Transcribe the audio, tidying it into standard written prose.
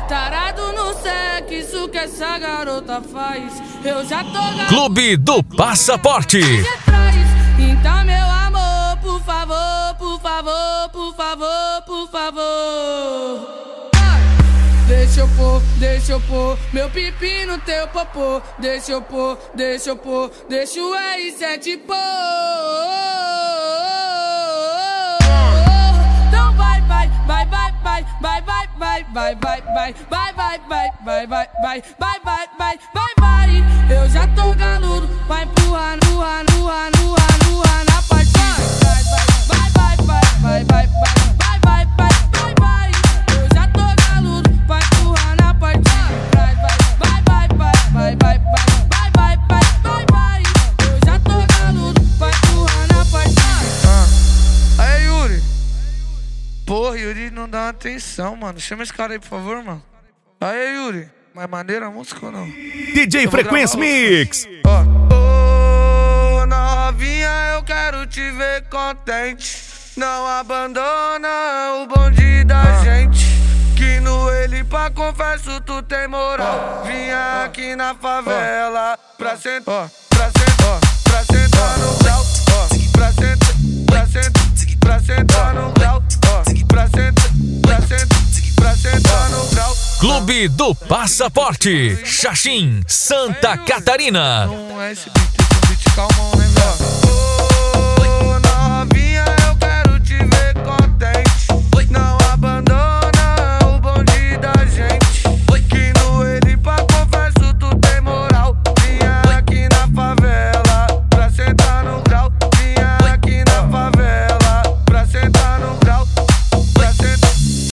Tarado no sec, isso que essa garota faz. Eu já tô garoto. Clube do Passaporte. Então, meu amor, por favor, por favor, por favor, por favor. Deixa eu pôr meu pipi no teu popô. Deixa eu pôr, deixa o R7 pôr. Então vai, eu já tô galudo, vai empurrar na parte de trás. Vai, eu já tô galudo, vai empurrar na parte de trás. Vai, eu já tô galudo, vai empurrar na parte de trás. Aí, Yuri. Porra, Yuri não dá atenção, mano. Chama esse cara aí, por favor, mano. Aí, Yuri. Mais maneira a música ou não? DJ Frequência Mix. Ô, novinha, eu quero te ver contente. Não abandona o bonde da gente. Que no ele pra confesso tu tem moral. Vinha aqui na favela pra sentar no grau. Pra sentar no grau. Pra sentar no grau. Clube do Passaporte, Xaxim, Santa Catarina. Não é esse beat, esse é um beat calmão, né, velho?